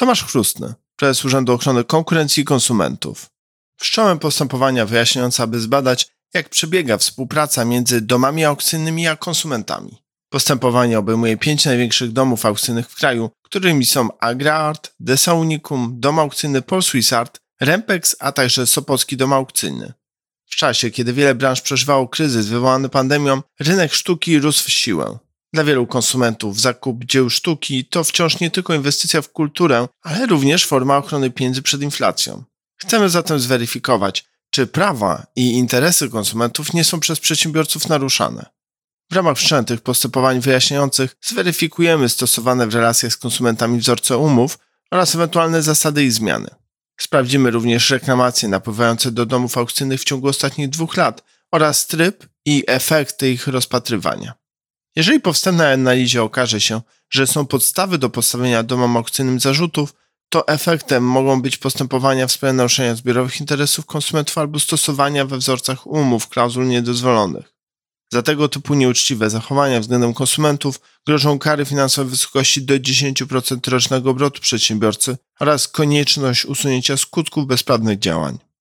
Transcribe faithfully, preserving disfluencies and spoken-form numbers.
Tomasz Chrustny, prezes Urzędu Ochrony Konkurencji i Konsumentów. Wszcząłem postępowania wyjaśniające, aby zbadać, jak przebiega współpraca między domami aukcyjnymi a konsumentami. Postępowanie obejmuje pięć największych domów aukcyjnych w kraju, którymi są AgraArt, Desa Unicum, Dom Aukcyjny Polswisart, Rempex, a także Sopocki Dom Aukcyjny. W czasie, kiedy wiele branż przeżywało kryzys wywołany pandemią, rynek sztuki rósł w siłę. Dla wielu konsumentów zakup dzieł sztuki to wciąż nie tylko inwestycja w kulturę, ale również forma ochrony pieniędzy przed inflacją. Chcemy zatem zweryfikować, czy prawa i interesy konsumentów nie są przez przedsiębiorców naruszane. W ramach wszczętych postępowań wyjaśniających zweryfikujemy stosowane w relacjach z konsumentami wzorce umów oraz ewentualne zasady ich zmiany. Sprawdzimy również reklamacje napływające do domów aukcyjnych w ciągu ostatnich dwóch lat oraz tryb i efekty ich rozpatrywania. Jeżeli po wstępnej analizie okaże się, że są podstawy do postawienia domom aukcyjnym zarzutów, to efektem mogą być postępowania w sprawie naruszenia zbiorowych interesów konsumentów albo stosowania we wzorcach umów klauzul niedozwolonych. Za tego typu nieuczciwe zachowania względem konsumentów grożą kary finansowe w wysokości do dziesięć procent rocznego obrotu przedsiębiorcy oraz konieczność usunięcia skutków bezprawnych działań.